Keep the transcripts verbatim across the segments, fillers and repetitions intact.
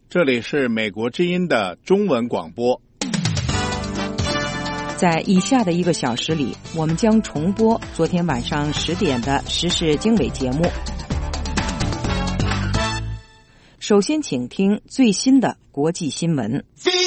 这里是美国之音的中文广播。 在以下的一个小时里，我们将重播昨天晚上十点的时事经纬节目。首先请听最新的国际新闻。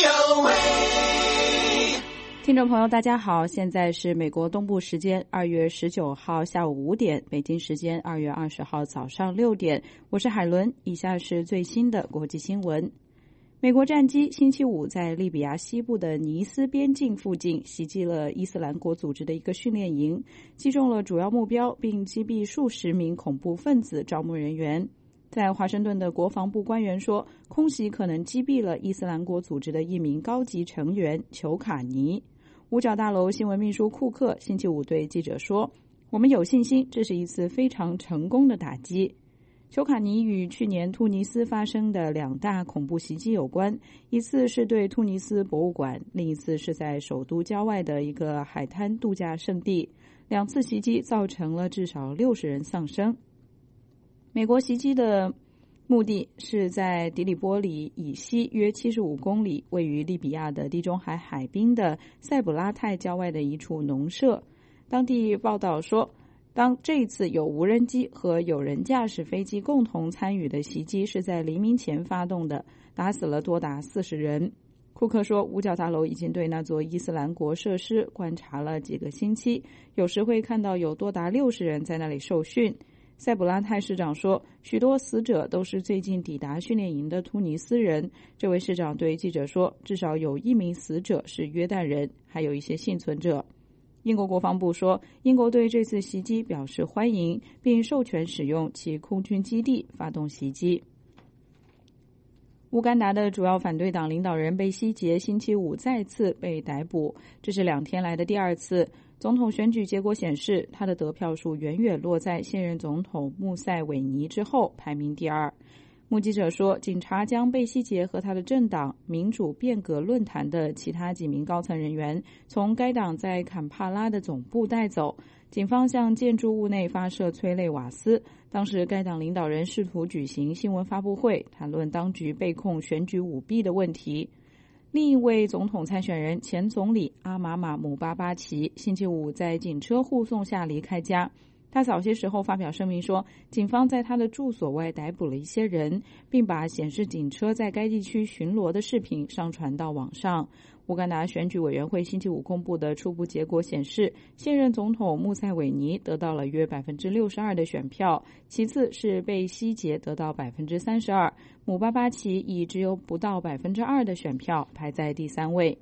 听众朋友大家好，现在是美国东部时间二月十九号下午五点，北京时间二月二十号早上六点，我是海伦，以下是最新的国际新闻。美国战机星期五在利比亚西部的尼斯边境附近袭击了伊斯兰国组织的一个训练营，击中了主要目标，并击毙数十名恐怖分子招募人员。在华盛顿的国防部官员说，空袭可能击毙了伊斯兰国组织的一名高级成员裘卡尼。五角大楼新闻秘书库克星期五对记者说，我们有信心这是一次非常成功的打击。裘卡尼与去年突尼斯发生的两大恐怖袭击有关，一次是对突尼斯博物馆，另一次是在首都郊外的一个海滩度假胜地。两次袭击造成了至少六十人丧生。美国袭击的目的是在迪里波里以西约七十五公里，位于利比亚的地中海海滨的塞普拉泰郊外的一处农舍。当地报道说，当这一次有无人机和有人驾驶飞机共同参与的袭击是在黎明前发动的，打死了多达四十人。库克说，五角大楼已经对那座伊斯兰国设施观察了几个星期，有时会看到有多达六十人在那里受训。塞普拉泰市长说，许多死者都是最近抵达训练营的突尼斯人。这位市长对记者说，至少有一名死者是约旦人，还有一些幸存者。英国国防部说，英国对这次袭击表示欢迎，并授权使用其空军基地发动袭击。乌干达的主要反对党领导人贝希杰星期五再次被逮捕，这是两天来的第二次。总统选举结果显示，他的得票数远远落在现任总统穆塞韦尼之后，排名第二。目击者说，警察将贝希杰和他的政党民主变革论坛的其他几名高层人员从该党在坎帕拉的总部带走。警方向建筑物内发射催泪瓦斯。当时该党领导人试图举行新闻发布会，谈论当局被控选举舞弊的问题。另一位总统参选人前总理阿马马姆巴巴奇星期五在警车护送下离开家。他早些时候发表声明说，警方在他的住所外逮捕了一些人，并把显示警车在该地区巡逻的视频上传到网上。乌干达选举委员会星期五公布的初步结果显示，现任总统穆塞韦尼得到了约 百分之六十二 的选票，其次是贝希杰得到 百分之三十二， 姆巴巴奇以只有不到 百分之二 的选票排在第三位。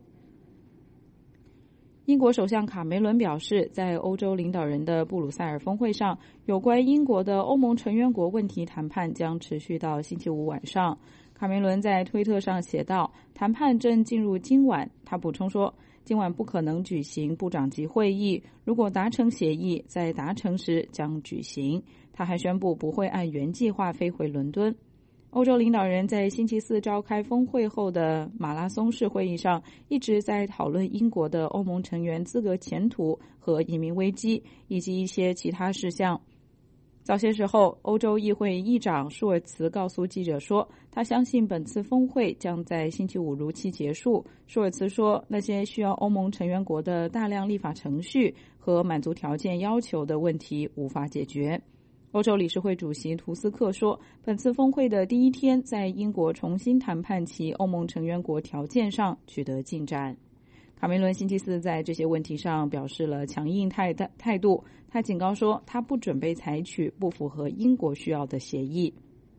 英国首相卡梅伦表示，在欧洲领导人的布鲁塞尔峰会上，有关英国的欧盟成员国问题谈判将持续到星期五晚上。卡梅伦在推特上写道，谈判正进入今晚。他补充说，今晚不可能举行部长级会议，如果达成协议，在达成时将举行。他还宣布不会按原计划飞回伦敦。欧洲领导人在星期四召开峰会后的马拉松式会议上，一直在讨论英国的欧盟成员资格前途和移民危机，以及一些其他事项。早些时候，欧洲议会议长舒尔茨告诉记者说，他相信本次峰会将在星期五如期结束。舒尔茨说，那些需要欧盟成员国的大量立法程序和满足条件要求的问题无法解决。欧洲理事会主席图斯克说，本次峰会的第一天在英国重新谈判其欧盟成员国条件上取得进展。卡梅伦星期四在这些问题上表示了强硬态态度，他警告说，他不准备采取不符合英国需要的协议。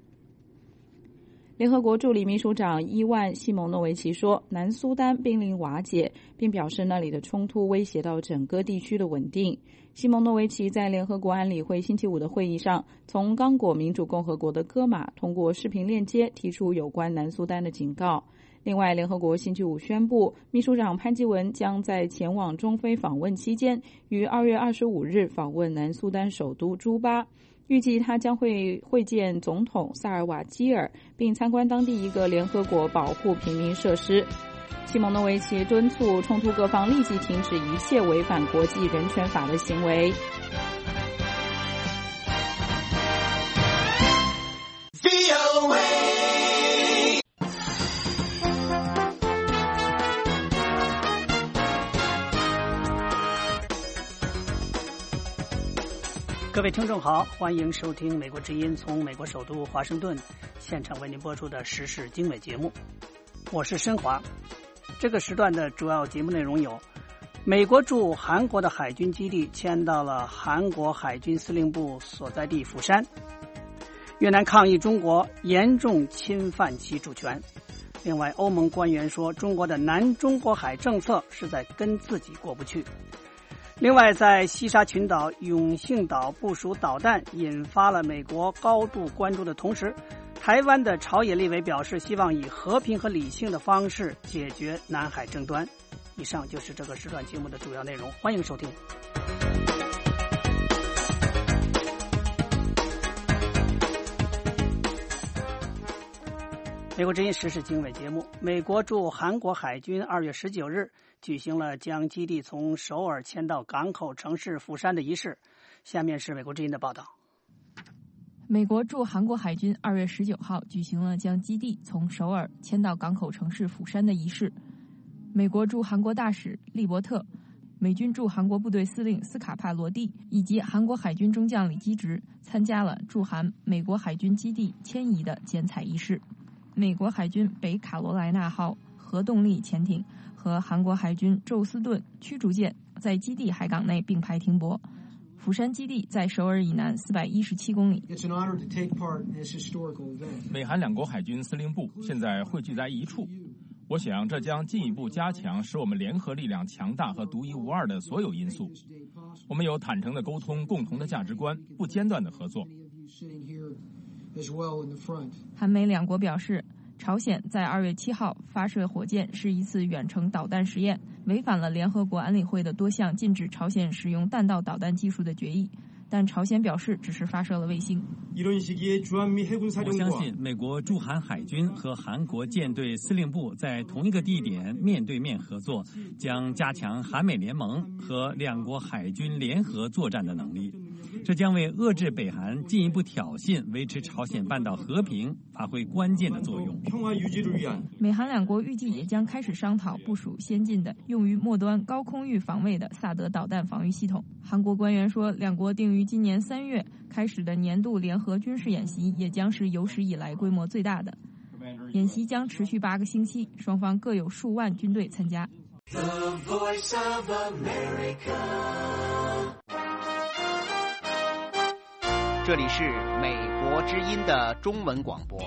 联合国助理秘书长伊万·西蒙诺维奇说，南苏丹濒临瓦解，并表示那里的冲突威胁到整个地区的稳定。西蒙诺维奇在联合国安理会星期五的会议上，从刚果民主共和国的戈马通过视频链接提出有关南苏丹的警告。另外，联合国星期五宣布，秘书长潘基文将在前往中非访问期间，于二月二十五日访问南苏丹首都朱巴。预计他将会会见总统萨尔瓦基尔，并参观当地一个联合国保护平民设施。西蒙诺维奇敦促冲突各方立即停止一切违反国际人权法的行为。 各位听众好，欢迎收听美国之音从美国首都华盛顿现场为您播出的时事经纬节目，我是申华。这个时段的主要节目内容有：美国驻韩国的海军基地迁到了韩国海军司令部所在地釜山；越南抗议中国严重侵犯其主权；另外，欧盟官员说中国的南中国海政策是在跟自己过不去。另外，在西沙群岛永庆岛部署导弹引发了美国高度关注的同时，台湾的朝野立委表示希望以和平和理性的方式解决南海争端。以上就是这个时段节目的主要内容，欢迎收听。美国之音时事经纬节目，美国驻韩国海军二月十九日举行了将基地从首尔迁到港口城市釜山的仪式。下面是美国之音的报道。 美国驻韩国海军二月十九号举行了将基地从首尔迁到港口城市釜山的仪式。美国驻韩国大使利伯特、美军驻韩国部队司令斯卡帕罗蒂以及韩国海军中将李基直参加了驻韩美国海军基地迁移的剪彩仪式。美国海军北卡罗来纳号核动力潜艇和韩国海军宙斯盾驱逐舰在基地海港内并排停泊。釜山基地在首尔以南四百一十七公里。 美韩两国海军司令部现在汇聚在一处，我想这将进一步加强使我们联合力量强大和独一无二的所有因素。我们有坦诚的沟通、共同的价值观、不间断的合作。 韩美两国表示，朝鲜在二月七号发射火箭是一次远程导弹实验，违反了联合国安理会的多项禁止朝鲜使用弹道导弹技术的决议。但朝鲜表示只是发射了卫星。 我相信美国驻韩海军和韩国舰队司令部在同一个地点面对面合作，将加强韩美联盟和两国海军联合作战的能力。这将为遏制北韩进一步挑衅、维持朝鲜半岛和平发挥关键的作用。 美韩两国预计也将开始商讨部署先进的用于末端高空域防卫的萨德导弹防御系统。韩国官员说，两国定于今年三月开始的年度联合军事演习也将是有史以来规模最大的。演习将持续八个星期，双方各有数万军队参加。The Voice of America。 这里是美国之音的中文广播。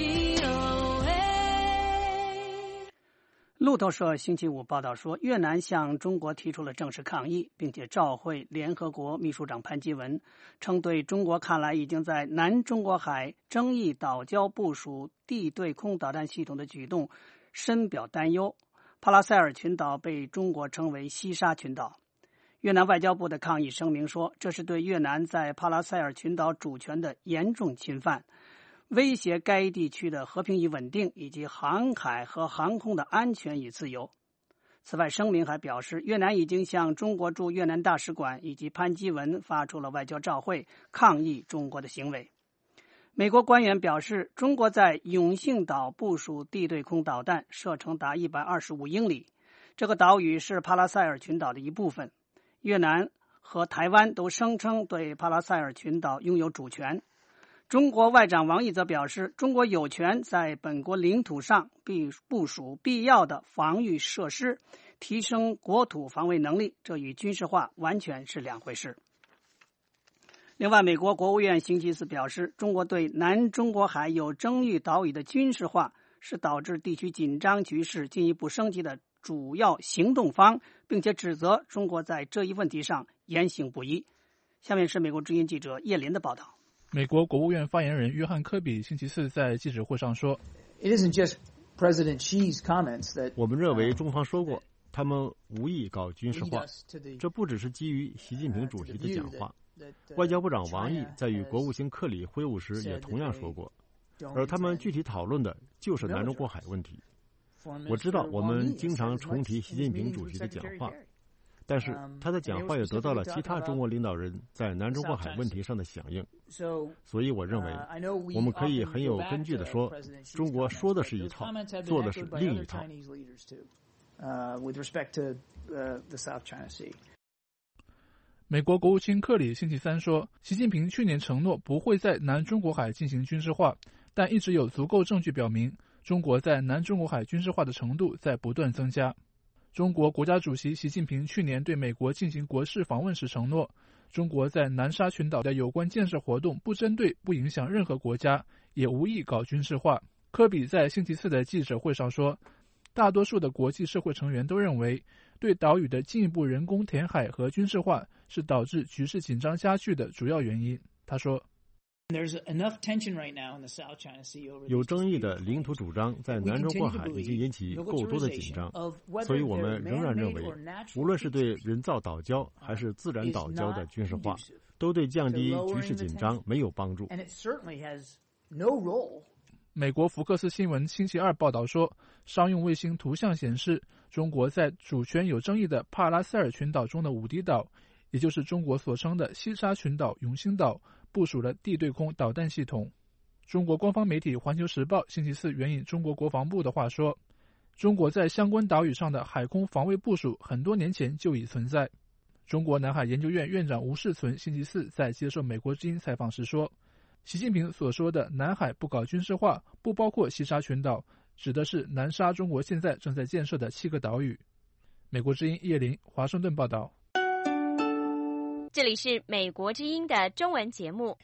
路透社星期五报道说，越南向中国提出了正式抗议，并且召会联合国秘书长潘基文，称对中国看来已经在南中国海争议岛礁部署地对空导弹系统的举动深表担忧。帕拉塞尔群岛被中国称为西沙群岛。越南外交部的抗议声明说，这是对越南在帕拉塞尔群岛主权的严重侵犯，威胁该地区的和平与稳定以及航海和航空的安全与自由。此外，声明还表示，越南已经向中国驻越南大使馆以及潘基文发出了外交照会，抗议中国的行为。美国官员表示，中国在永庆岛部署地对空导弹，射程达一百二十五英里。这个岛屿是帕拉塞尔群岛的一部分。越南和台湾都声称对帕拉塞尔群岛拥有主权。中国外长王毅则表示，中国有权在本国领土上必部署必要的防御设施，提升国土防卫能力，这与军事化完全是两回事。另外，美国国务院星期四表示，中国对南中国海有争议岛屿的军事化是导致地区紧张局势进一步升级的主要行动方，并且指责中国在这一问题上言行不一。下面是美国之音记者叶林的报道。 美国国务院发言人约翰科比星期四在记者会上说， It isn't just President Xi's comments that 我们认为中方说过，他们无意搞军事化，这不只是基于习近平主席的讲话，外交部长王毅在与国务卿克里会晤时也同样说过，而他们具体讨论的就是南中国海问题。我知道我们经常重提习近平主席的讲话，但是他的讲话也得到了其他中国领导人在南中国海问题上的响应，所以我认为我们可以很有根据地说，中国说的是一套，做的是另一套。 美国国务卿克里星期三说，习近平去年承诺不会在南中国海进行军事化，但一直有足够证据表明，中国在南中国海军事化的程度在不断增加。中国国家主席习近平去年对美国进行国事访问时承诺，中国在南沙群岛的有关建设活动不针对、不影响任何国家，也无意搞军事化。科比在星期四的记者会上说，大多数的国际社会成员都认为，对岛屿的进一步人工填海和军事化是导致局势紧张加剧的主要原因。他说， 有争议的领土主张在南中国海已经引起够多的紧张，所以我们仍然认为，无论是对人造岛礁还是自然岛礁的军事化，都对降低局势紧张没有帮助。 美国福克斯新闻星期二报道说，商用卫星图像显示，中国在主权有争议的帕拉塞尔群岛中的五迪岛，也就是中国所称的西沙群岛、永兴岛，部署了地对空导弹系统。中国官方媒体《环球时报》星期四援引中国国防部的话说，中国在相关岛屿上的海空防卫部署很多年前就已存在。中国南海研究院院长吴世存星期四在接受美国之音采访时说，习近平所说的南海不搞军事化，不包括西沙群岛，指的是南沙中国现在正在建设的七个岛屿。美国之音叶林，华盛顿报道。 这里是美国之音的中文节目。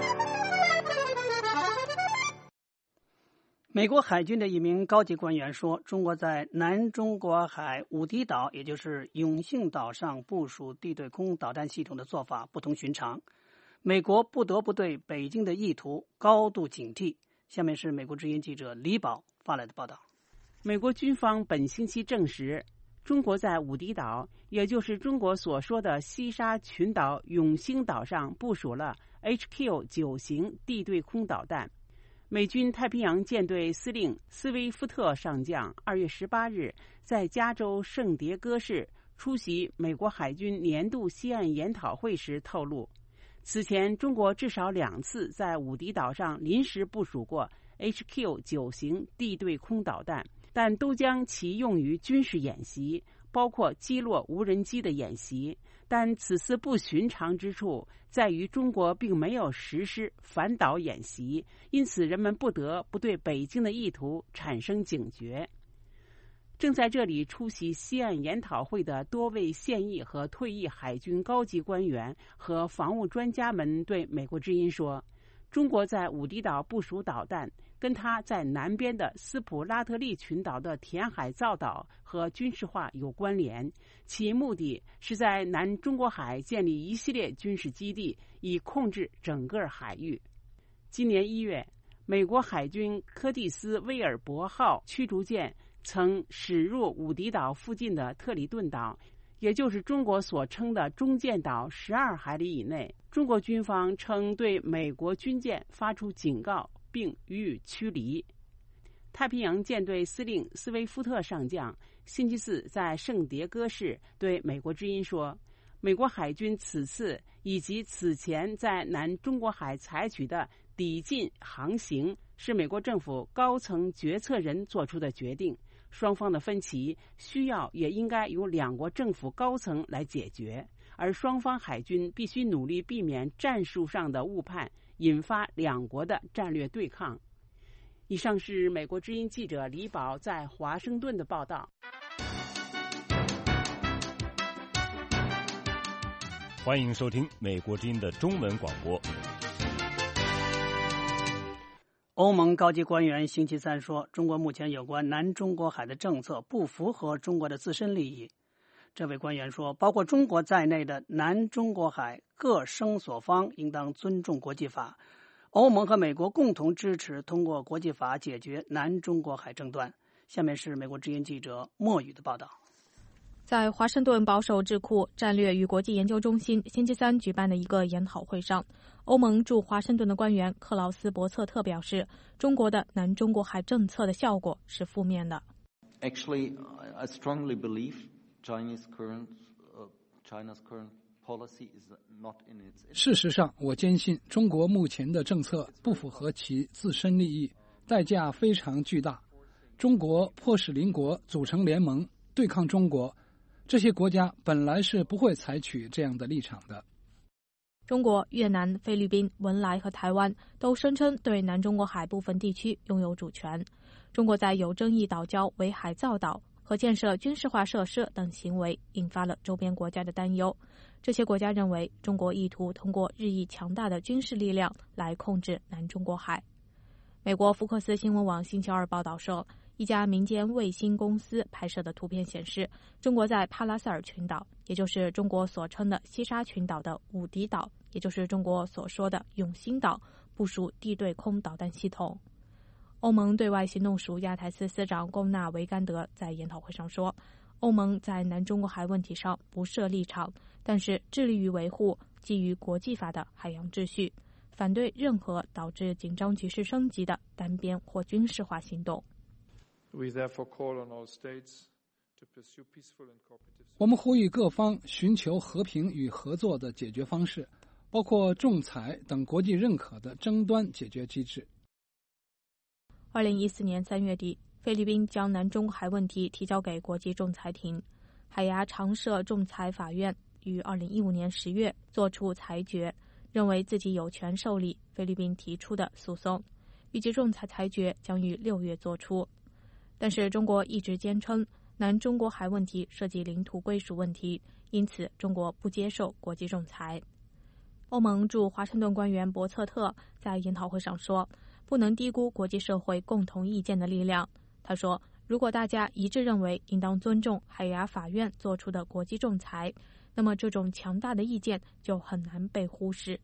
美国海军的一名高级官员说，中国在南中国海五迪岛，也就是永兴岛上部署地对空导弹系统的做法不同寻常，美国不得不对北京的意图高度警惕。下面是美国之音记者李宝发来的报道。 美国军方本星期证实，中国在五迪岛，也就是中国所说的西沙群岛永兴岛上部署了 H Q 九 型地对空导弹。美军太平洋舰队司令斯威夫特上将二月十八日在加州圣迭戈市出席美国海军年度西岸研讨会时透露，此前中国至少两次在五迪岛上临时部署过 H Q 九 型地对空导弹，但都将其用于军事演习，包括击落无人机的演习。但此次不寻常之处在于中国并没有实施反导演习，因此人们不得不对北京的意图产生警觉。正在这里出席西岸研讨会的多位现役和退役海军高级官员和防务专家们对美国之音说，中国在五迪岛部署导弹跟它在南边的斯普拉特利群岛的填海造岛和军事化有关联，其目的是在南中国海建立一系列军事基地，以控制整个海域。今年一月，美国海军柯蒂斯威尔伯号驱逐舰曾驶入五迪岛附近的特里顿岛，也就是中国所称的中间岛十二海里以内。中国军方称对美国军舰发出警告，并予以驱离。太平洋舰队司令斯威夫特上将星期四在圣迭戈市对美国之音说，美国海军此次以及此前在南中国海采取的抵近航行是美国政府高层决策人做出的决定，双方的分歧需要也应该由两国政府高层来解决，而双方海军必须努力避免战术上的误判，引发两国的战略对抗。以上是美国之音记者李宝在华盛顿的报道。 欢迎收听美国之音的中文广播。 欧盟高级官员星期三说，中国目前有关南中国海的政策不符合中国的自身利益。这位官员说，包括中国在内的南中国海各声所方应当尊重国际法，欧盟和美国共同支持通过国际法解决南中国海争端。下面是美国之音记者莫宇的报道。 在华盛顿保守智库战略与国际研究中心星期三举办的一个研讨会上，欧盟驻华盛顿的官员克劳斯·伯策特表示，中国的南中国海政策的效果是负面的。 Actually, I strongly believe Chinese current, uh, China's current policy is not in its. 事实上，我坚信中国目前的政策不符合其自身利益，代价非常巨大。中国迫使邻国组成联盟对抗中国， 这些国家本来是不会采取这样的立场的。 中国、越南、菲律宾、文莱和台湾都声称对南中国海部分地区拥有主权。中国在有争议岛礁围海造岛和建设军事化设施等行为引发了周边国家的担忧。这些国家认为中国意图通过日益强大的军事力量来控制南中国海。美国福克斯新闻网星期二报道说，一家民间卫星公司拍摄的图片显示，中国在帕拉塞尔群岛，也就是中国所称的西沙群岛的武迪岛，也就是中国所说的永兴岛，部署地对空导弹系统。欧盟对外行动署亚太司司长龚纳维甘德在研讨会上说，欧盟在南中国海问题上不设立场，但是致力于维护基于国际法的海洋秩序，反对任何导致紧张局势升级的单边或军事化行动。 我们呼吁各方寻求和平与合作的解决方式，包括仲裁等国际认可的争端解决机制。 二零一四年三月底，菲律宾将南中海问题提交给国际仲裁庭。海牙常设仲裁法院于二零一五年十月作出裁决，认为自己有权受理菲律宾提出的诉讼，预计仲裁裁决将于六月作出。但是中国一直坚称南中国海问题涉及领土归属问题，因此中国不接受国际仲裁。欧盟驻华盛顿官员博策特在研讨会上说，不能低估国际社会共同意见的力量。他说，如果大家一致认为应当尊重海牙法院做出的国际仲裁，那么这种强大的意见就很难被忽视。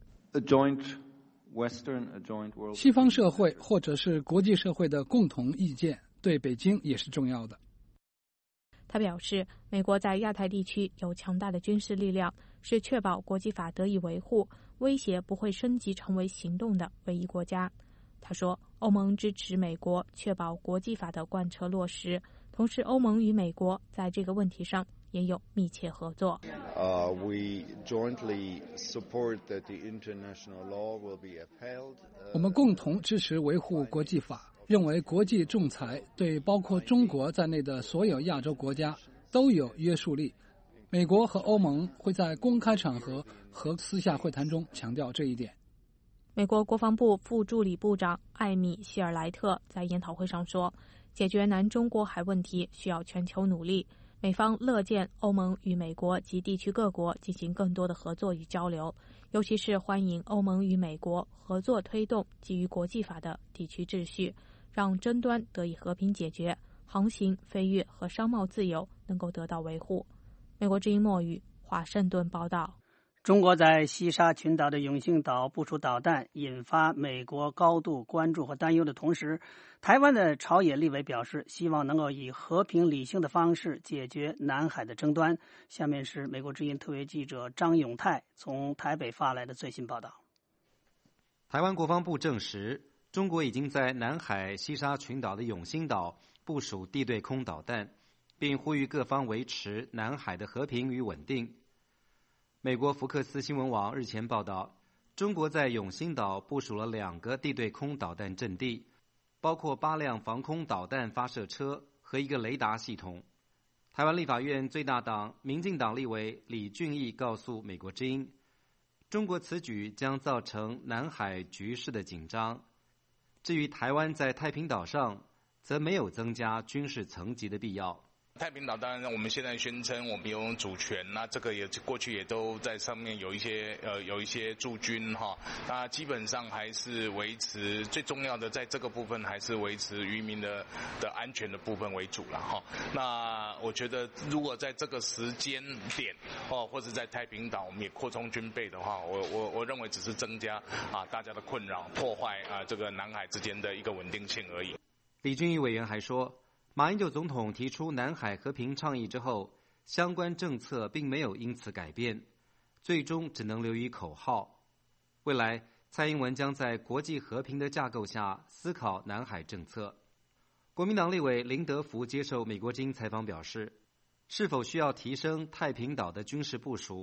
西方社会或者是国际社会的共同意见对北京也是重要的。 他表示，美国在亚太地区有强大的军事力量，是确保国际法得以维护、威胁不会升级成为行动的唯一国家。他说，欧盟支持美国确保国际法的贯彻落实，同时欧盟与美国在这个问题上也有密切合作。 Uh, we jointly support that the international law will be upheld. 我们共同支持维护国际法，认为国际仲裁对包括中国在内的所有亚洲国家都有约束力。美国和欧盟会在公开场合和私下会谈中强调这一点。 美国国防部副助理部长艾米·希尔莱特在研讨会上说，解决南中国海问题需要全球努力，美方乐见欧盟与美国及地区各国进行更多的合作与交流，尤其是欢迎欧盟与美国合作推动基于国际法的地区秩序，让争端得以和平解决，航行、飞越和商贸自由能够得到维护。美国之音墨语华盛顿报道。 中国在西沙群岛的永兴岛部署导弹，引发美国高度关注和担忧的同时，台湾的朝野立委表示，希望能够以和平理性的方式解决南海的争端。下面是美国之音特别记者张永泰从台北发来的最新报道。 台湾国防部证实，中国已经在南海西沙群岛的永兴岛部署地对空导弹，并呼吁各方维持南海的和平与稳定。美国福克斯新闻网日前报道，中国在永兴岛部署了两个地对空导弹阵地，包括八辆防空导弹发射车和一个雷达系统。台湾立法院最大党民进党立委李俊毅告诉美国之音，中国此举将造成南海局势的紧张。至于台湾在太平岛上，则没有增加军事层级的必要。 太平岛当然我们现在宣称我们有主权，那这个也过去也都在上面有一些呃有一些驻军哈，那基本上还是维持最重要的在这个部分还是维持渔民的的安全的部分为主了哈。那我觉得如果在这个时间点哦，或者在太平岛我们也扩充军备的话，我我我认为只是增加啊大家的困扰，破坏啊这个南海之间的一个稳定性而已。 李俊毅委员还说，马英九总统提出南海和平倡议之后，相关政策并没有因此改变，最终只能流于口号。未来，蔡英文将在国际和平的架构下思考南海政策。国民党立委林德福接受美国之音采访表示，是否需要提升太平岛的军事部署，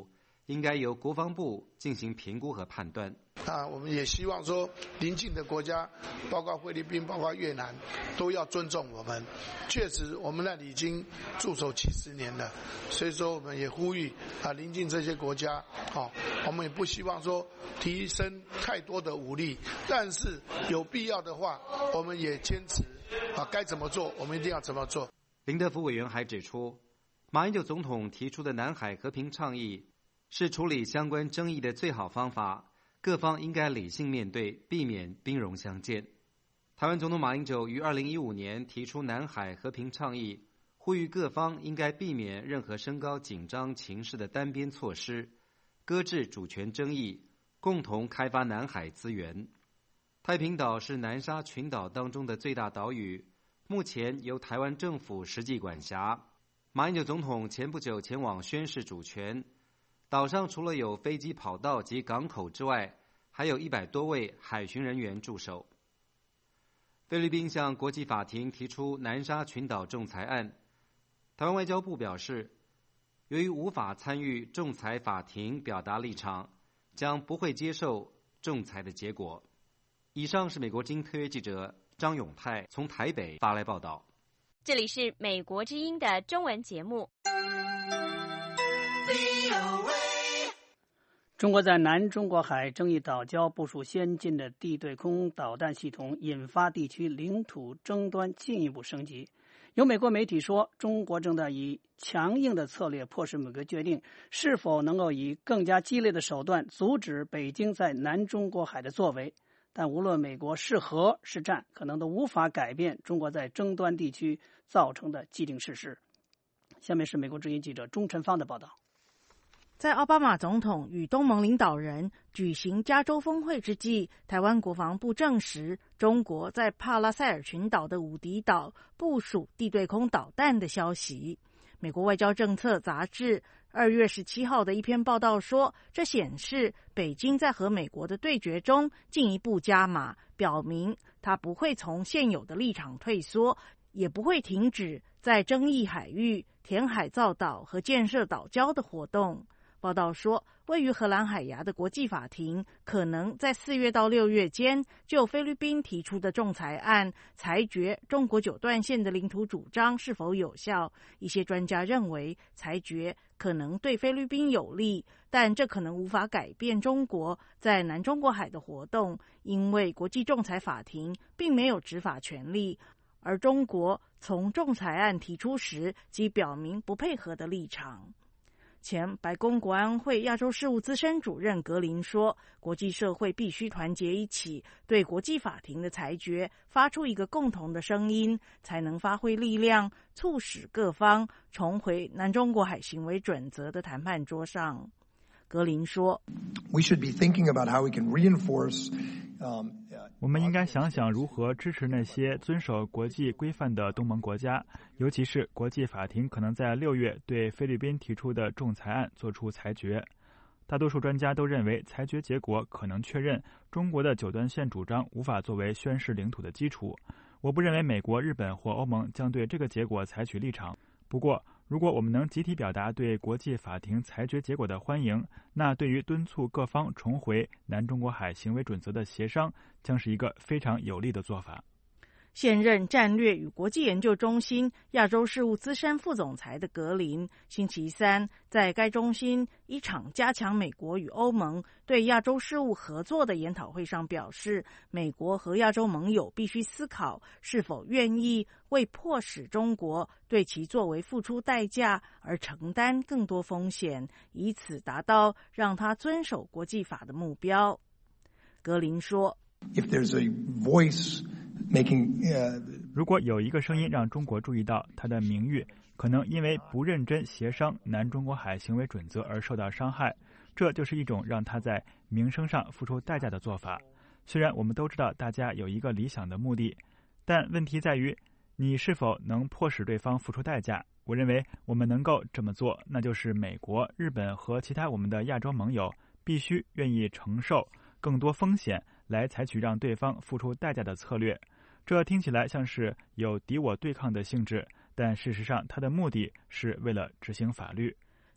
应该由国防部进行评估和判断。 啊，我们也希望说，邻近的国家，包括菲律宾、包括越南，都要尊重我们。确实，我们那里已经驻守七十年了，所以说我们也呼吁啊，邻近这些国家，好、哦，我们也不希望说提升太多的武力，但是有必要的话，我们也坚持啊，该怎么做，我们一定要怎么做。 林德福委员还指出，马英九总统提出的南海和平倡议是处理相关争议的最好方法。各方应该理性面对，避免兵戎相见。台湾总统马英九于二零一五年提出南海和平倡议，呼吁各方应该避免任何升高紧张情势的单边措施，搁置主权争议，共同开发南海资源。太平岛是南沙群岛当中的最大岛屿，目前由台湾政府实际管辖。马英九总统前不久前往宣示主权。岛上除了有飞机跑道及港口之外，还有一百多位海巡人员驻守。菲律宾向国际法庭提出南沙群岛仲裁案，台湾外交部表示，由于无法参与仲裁法庭表达立场，将不会接受仲裁的结果。以上是美国之音特约记者张永泰从台北发来报道。 这里是美国之音的中文节目。 中国在南中国海争议岛礁部署先进的地对空导弹系统，引发地区领土争端进一步升级。有美国媒体说，中国正在以强硬的策略迫使美国决定是否能够以更加激烈的手段阻止北京在南中国海的作为。但无论美国是和是战，可能都无法改变中国在争端地区造成的既定事实。下面是美国之音记者钟晨芳的报道。 在奥巴马总统与东盟领导人举行加州峰会之际，台湾国防部证实，中国在帕拉塞尔群岛的五迪岛部署地对空导弹的消息。美国外交政策杂志二月十七号的一篇报道说，这显示北京在和美国的对决中进一步加码，表明它不会从现有的立场退缩，也不会停止在争议海域填海造岛和建设岛礁的活动。报道说，位于荷兰海牙的国际法庭可能在四月到六月间就菲律宾提出的仲裁案裁决中国九段线的领土主张是否有效。一些专家认为，裁决可能对菲律宾有利，但这可能无法改变中国在南中国海的活动，因为国际仲裁法庭并没有执法权利，而中国从仲裁案提出时即表明不配合的立场。前白宫国安会亚洲事务资深主任格林说，国际社会必须团结一起，对国际法庭的裁决发出一个共同的声音，才能发挥力量，促使各方重回南中国海行为准则的谈判桌上。格林说， We should be thinking about how we can reinforce 我们应该想想如何支持那些遵守国际规范的东盟国家，尤其是国际法庭可能在六月对菲律宾提出的仲裁案作出裁决。大多数专家都认为，裁决结果可能确认中国的九段线主张无法作为宣示领土的基础。我不认为美国、日本或欧盟将对这个结果采取立场。不过，如果我们能集体表达对国际法庭裁决结果的欢迎，那对于敦促各方重回南中国海行为准则的协商将是一个非常有利的做法。 现任战略与国际研究中心亚洲事务资深副总裁的格林，星期三在该中心一场加强美国与欧盟对亚洲事务合作的研讨会上表示，美国和亚洲盟友必须思考是否愿意为迫使中国对其作为付出代价而承担更多风险，以此达到让他遵守国际法的目标。格林说， If there's a voice making, uh, 如果有一个声音让中国注意到他的名誉可能因为不认真协商南中国海行为准则而受到伤害，这就是一种让他在名声上付出代价的做法。虽然我们都知道大家有一个理想的目的，但问题在于你是否能迫使对方付出代价。我认为我们能够这么做，那就是美国、日本和其他我们的亚洲盟友必须愿意承受更多风险来采取让对方付出代价的策略。这听起来像是有敌我对抗的性质，但事实上它的目的是为了执行法律。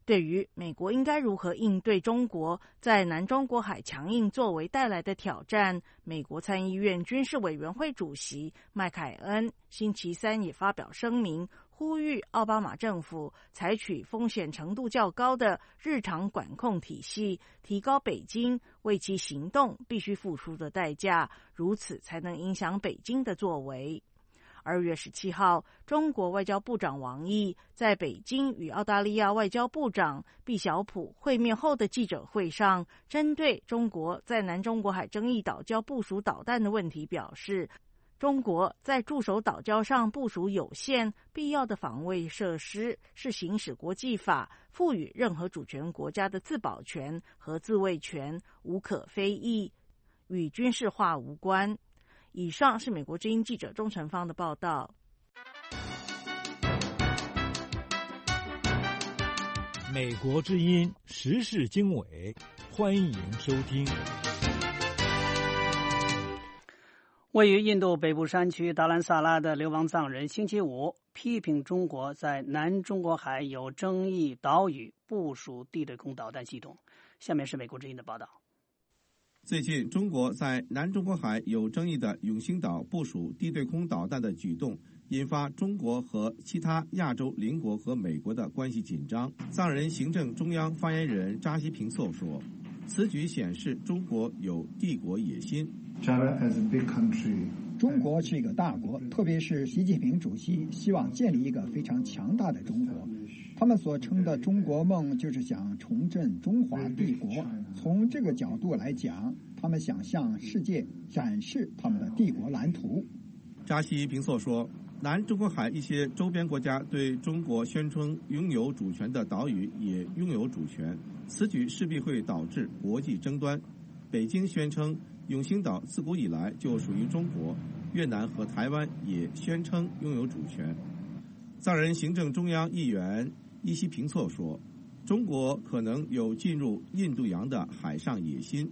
对于美国应该如何应对中国在南中国海强硬作为带来的挑战，美国参议院军事委员会主席麦凯恩星期三也发表声明，呼吁奥巴马政府采取风险程度较高的日常管控体系，提高北京为其行动必须付出的代价，如此才能影响北京的作为。二月十七号，中国外交部长王毅在北京与澳大利亚外交部长毕晓普会面后的记者会上，针对中国在南中国海争议岛礁部署导弹的问题表示，中国在驻守岛礁上部署有限必要的防卫设施，是行使国际法赋予任何主权国家的自保权和自卫权，无可非议，与军事化无关。以上是美国之音记者钟成芳的报道。 美国之音时事经纬，欢迎收听。 位于印度北部山区达兰萨拉的流亡藏人星期五批评中国在南中国海有争议岛屿部署地对空导弹系统。下面是美国之音的报道。 最近，中国在南中国海有争议的永兴岛部署地对空导弹的举动，引发中国和其他亚洲邻国和美国的关系紧张。藏人行政中央发言人扎西平措说，此举显示中国有帝国野心。 中国是一个大国，特别是习近平主席希望建立一个非常强大的中国。他们所称的中国梦就是想重振中华帝国。从这个角度来讲，他们想向世界展示他们的帝国蓝图。 扎西平措说，南中国海一些周边国家对中国宣称拥有主权的岛屿也拥有主权，此举势必会导致国际争端。北京宣称永兴岛自古以来就属于中国，越南和台湾也宣称拥有主权。藏人行政中央议员伊西平措说，中国可能有进入印度洋的海上野心。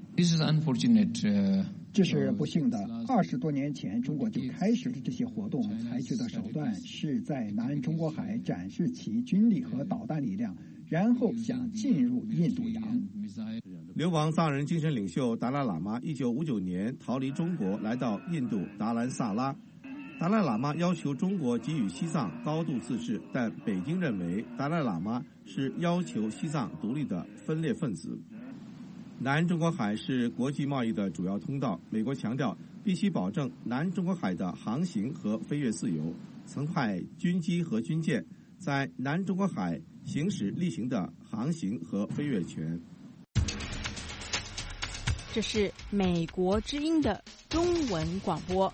这是不幸的。二十多年前，中国就开始了这些活动，采取的手段是在南中国海展示其军力和导弹力量，然后想进入印度洋。 流亡藏人精神领袖达赖喇嘛一九五九年逃离中国，来到印度达兰萨拉。达赖喇嘛要求中国给予西藏高度自治，但北京认为达赖喇嘛是要求西藏独立的分裂分子。南中国海是国际贸易的主要通道，美国强调必须保证南中国海的航行和飞越自由，曾派军机和军舰在南中国海行使例行的航行和飞越权。 这是美国之音的中文广播。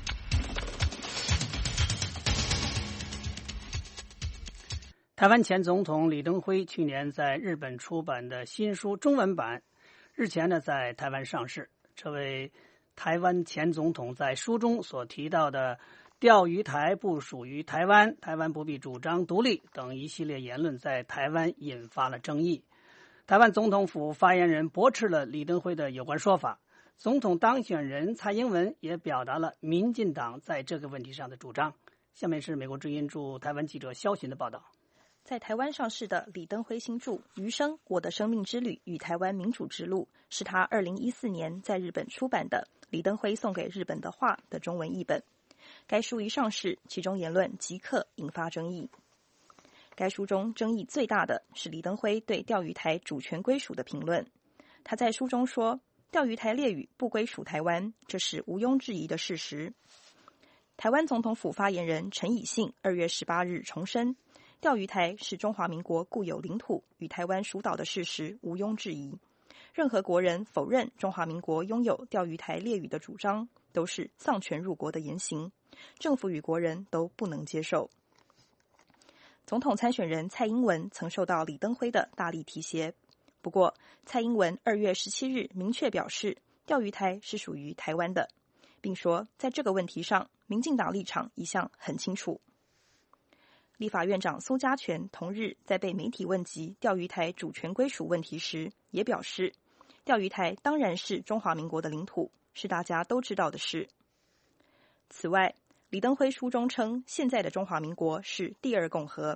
台湾前总统李登辉去年在日本出版的新书中文版日前呢在台湾上市。这位台湾前总统在书中所提到的钓鱼台不属于台湾，台湾不必主张独立等一系列言论在台湾引发了争议。台湾总统府发言人驳斥了李登辉的有关说法，总统当选人蔡英文也表达了民进党在这个问题上的主张。下面是美国之音驻台湾记者肖寻的报道。 在台湾上市的李登辉新著《余生：我的生命之旅与台湾民主之路》，是他二零一四年在日本出版的《李登辉送给日本的话》的中文译本。该书一上市，其中言论即刻引发争议。该书中争议最大的是李登辉对钓鱼台主权归属的评论。他在书中说，钓鱼台列屿不归属台湾，这是毋庸置疑的事实。台湾总统府发言人陈以信二月十八日重申，钓鱼台是中华民国固有领土，与台湾属岛的事实毋庸置疑。任何国人否认中华民国拥有钓鱼台列屿的主张，都是丧权辱国的言行，政府与国人都不能接受。总统参选人蔡英文曾受到李登辉的大力提携，不过蔡英文二月十七日明确表示，钓鱼台是属于台湾的，并说在这个问题上，民进党立场一向很清楚。立法院长苏家全同日在被媒体问及钓鱼台主权归属问题时，也表示，钓鱼台当然是中华民国的领土，是大家都知道的事。此外，李登辉书中称，现在的中华民国是第二共和，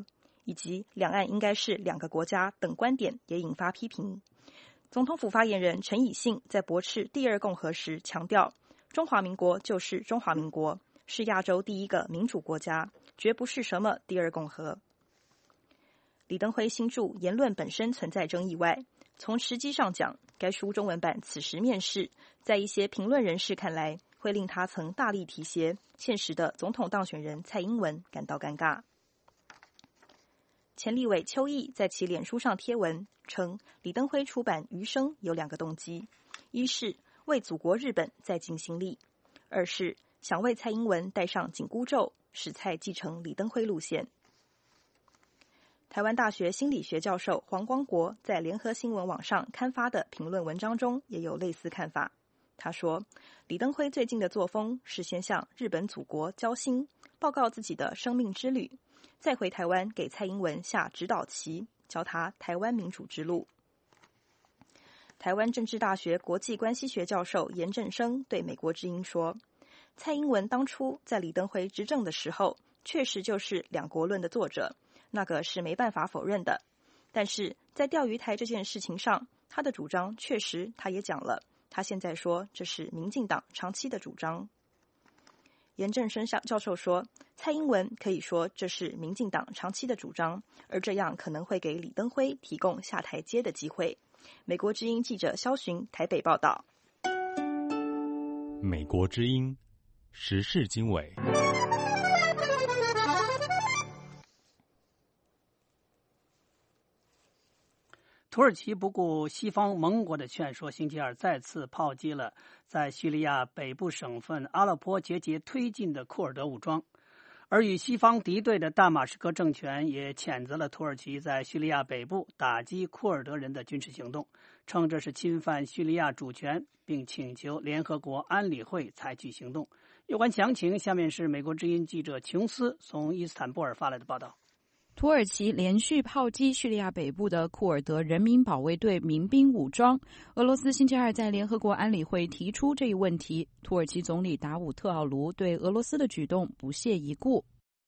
以及两岸应该是两个国家等观点也引发批评。总统府发言人陈以信在驳斥第二共和时强调，中华民国就是中华民国，是亚洲第一个民主国家，绝不是什么第二共和。李登辉新著言论本身存在争议外，从时机上讲，该书中文版此时面世，在一些评论人士看来，会令他曾大力提携现实的总统当选人蔡英文感到尴尬。前立委邱毅在其脸书上贴文称，李登辉出版《余生》有两个动机，一是为祖国日本再尽心力，二是想为蔡英文戴上紧箍咒，使蔡继承李登辉路线。台湾大学心理学教授黄光国在联合新闻网上刊发的评论文章中也有类似看法。他说，李登辉最近的作风是先向日本祖国交心，报告自己的生命之旅，再回台湾给蔡英文下指导棋，教他台湾民主之路。台湾政治大学国际关系学教授严正生对美国之音说，蔡英文当初在李登辉执政的时候，确实就是两国论的作者，那个是没办法否认的。但是在钓鱼台这件事情上，他的主张确实他也讲了，他现在说这是民进党长期的主张。严正生教授说，蔡英文可以说这是民进党长期的主张，而这样可能会给李登辉提供下台阶的机会。美国之音记者肖寻台北报道。 美国之音时事经纬。 土耳其不顾西方盟国的劝说，星期二再次炮击了在叙利亚北部省份阿勒颇节节推进的库尔德武装。而与西方敌对的大马士革政权也谴责了土耳其在叙利亚北部打击库尔德人的军事行动，称这是侵犯叙利亚主权，并请求联合国安理会采取行动。有关详情，下面是美国之音记者琼斯从伊斯坦布尔发来的报道。 土耳其连续炮击叙利亚北部的库尔德人民保卫队民兵武装。俄罗斯星期二在联合国安理会提出这一问题。土耳其总理达武特奥卢对俄罗斯的举动不屑一顾。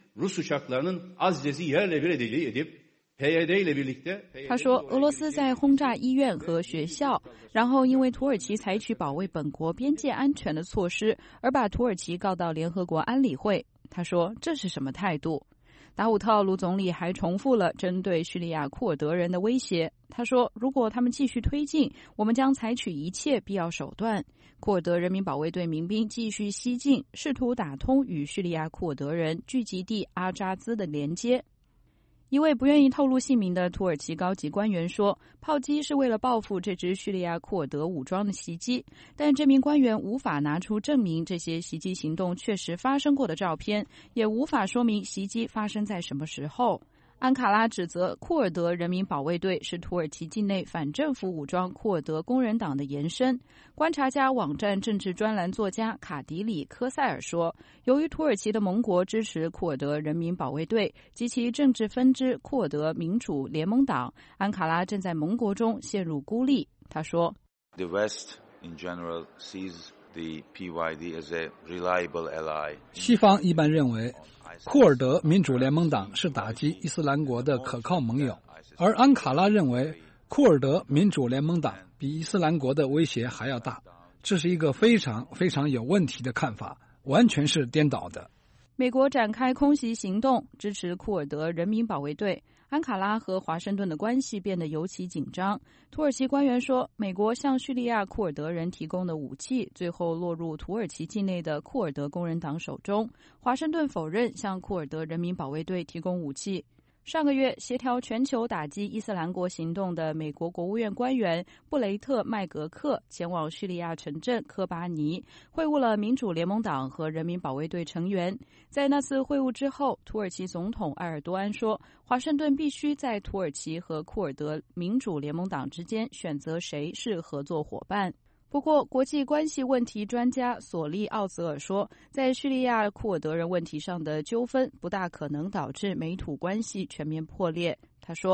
他说，俄罗斯在轰炸医院和学校，然后因为土耳其采取保卫本国边界安全的措施，而把土耳其告到联合国安理会。他说，这是什么态度？达武特奥卢总理还重复了针对叙利亚库尔德人的威胁。他说，如果他们继续推进，我们将采取一切必要手段。库尔德人民保卫队民兵继续西进，试图打通与叙利亚库尔德人聚集地阿扎兹的连接。一位不愿意透露姓名的土耳其高级官员说，炮击是为了报复这支叙利亚库尔德武装的袭击，但这名官员无法拿出证明这些袭击行动确实发生过的照片，也无法说明袭击发生在什么时候。安卡拉指责库尔德人民保卫队是土耳其境内反政府武装库尔德工人党的延伸。观察家网站政治专栏作家卡迪里科塞尔说，由于土耳其的盟国支持库尔德人民保卫队及其政治分支库尔德民主联盟党，安卡拉正在盟国中陷入孤立。他说 The West in general sees the P Y D as a reliable ally. 西方一般认为库尔德民主联盟党是打击伊斯兰国的可靠盟友，而安卡拉认为库尔德民主联盟党比伊斯兰国的威胁还要大。这是一个非常非常有问题的看法，完全是颠倒的。 美国展开空袭行动，支持库尔德人民保卫队。安卡拉和华盛顿的关系变得尤其紧张。土耳其官员说，美国向叙利亚库尔德人提供的武器最后落入土耳其境内的库尔德工人党手中。华盛顿否认向库尔德人民保卫队提供武器。上个月，协调全球打击伊斯兰国行动的美国国务院官员布雷特·麦格克前往叙利亚城镇科巴尼，会晤了民主联盟党和人民保卫队成员。在那次会晤之后，土耳其总统埃尔多安说，华盛顿必须在土耳其和库尔德民主联盟党之间选择谁是合作伙伴。不过，国际关系问题专家索利奥泽尔说，在叙利亚库尔德人问题上的纠纷不大可能导致美土关系全面破裂。他说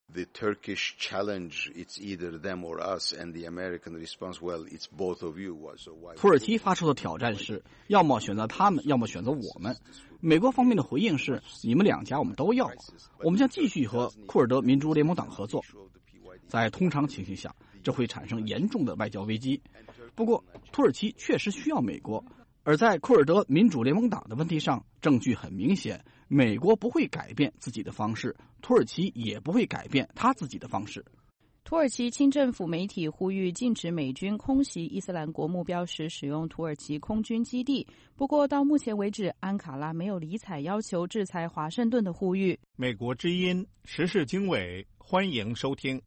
The Turkish challenge, it's either them or us, and the American response, well, it's both of you. So why? 土耳其发出的挑战是，要么选择他们，要么选择我们。美国方面的回应是，你们两家我们都要，我们将继续和库尔德民主联盟党合作。在通常情形下，这会产生严重的外交危机。不过，土耳其确实需要美国，而在库尔德民主联盟党的问题上，证据很明显。美国不会改变自己的方式，土耳其也不会改变他自己的方式。 土耳其亲政府媒体呼吁禁止美军空袭伊斯兰国目标时使用土耳其空军基地。不过到目前为止，安卡拉没有理睬要求制裁华盛顿的呼吁。 美国之音时事经纬，欢迎收听。